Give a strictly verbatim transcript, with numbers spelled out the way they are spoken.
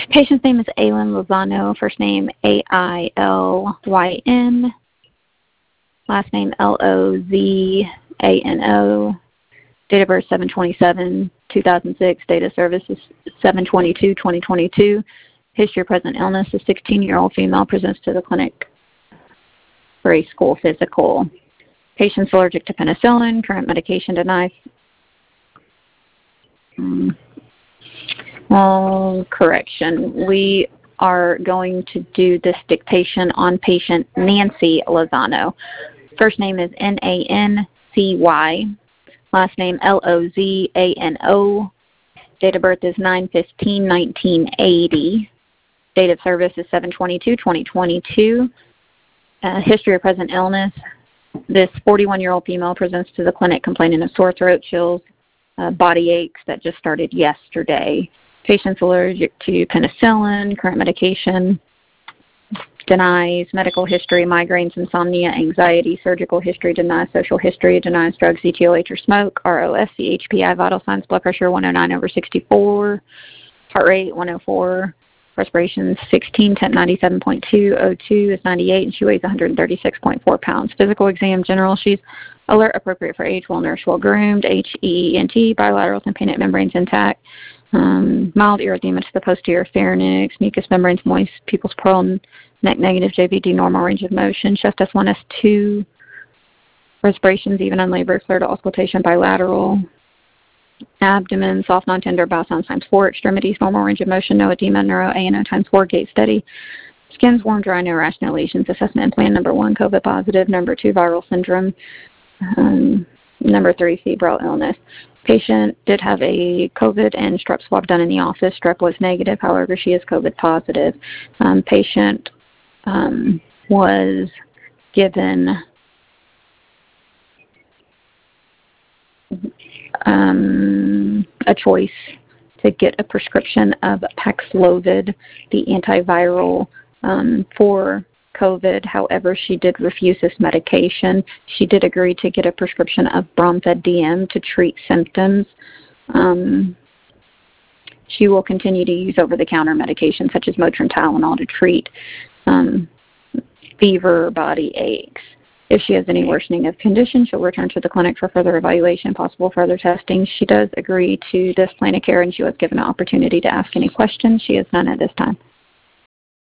Patient's name is Aylin Lozano, first name A I L Y N, last name L O Z A N O, date of birth seven twenty-seven two thousand six, date of service is seven twenty-two twenty twenty-two, history of present illness, a sixteen-year-old female presents to the clinic for a school physical. Patient's allergic to penicillin, current medication denied. Um, well, correction. We are going to do this dictation on patient Nancy Lozano. First name is N A N C Y. Last name L O Z A N O. Date of birth is nine fifteen nineteen eighty. Date of service is seven twenty-two twenty twenty-two. Uh, history of present illness. This forty-one-year-old female presents to the clinic complaining of sore throat, chills, uh, body aches that just started yesterday. Patient's allergic to penicillin, current medication denies, medical history, migraines, insomnia, anxiety, surgical history denies, social history denies, drugs, E T O H or smoke, R O S, C H P I, vital signs, blood pressure one oh nine over sixty-four, heart rate one oh four, respiration sixteen, temp ninety-seven point two, O two is ninety-eight, and she weighs one hundred thirty-six point four pounds. Physical exam general, she's alert, appropriate for age, well nourished, well groomed, H E E N T, bilateral tympanic membranes intact, um, mild erythema to the posterior pharynx, mucous membranes moist, pupils pearl, neck negative, J V D normal range of motion, chest S one S two, respirations even unlabored, flare to auscultation bilateral, abdomen, soft, non-tender, bowel sounds times four, extremities, normal range of motion, no edema, neuro, A N O times four, gait steady, skin's warm, dry, no rational lesions, assessment plan number one, COVID positive, number two, viral syndrome, um, number three, febrile illness. Patient did have a COVID and strep swab done in the office. Strep was negative, however, she is COVID positive. Um, patient um, was given Um, a choice to get a prescription of Paxlovid, the antiviral um, for COVID. However, she did refuse this medication. She did agree to get a prescription of Bromfed D M to treat symptoms. Um, she will continue to use over-the-counter medications such as Motrin Tylenol to treat um, fever, body aches. If she has any worsening of condition, she'll return to the clinic for further evaluation, possible further testing. She does agree to this plan of care, and she was given an opportunity to ask any questions. She has none at this time.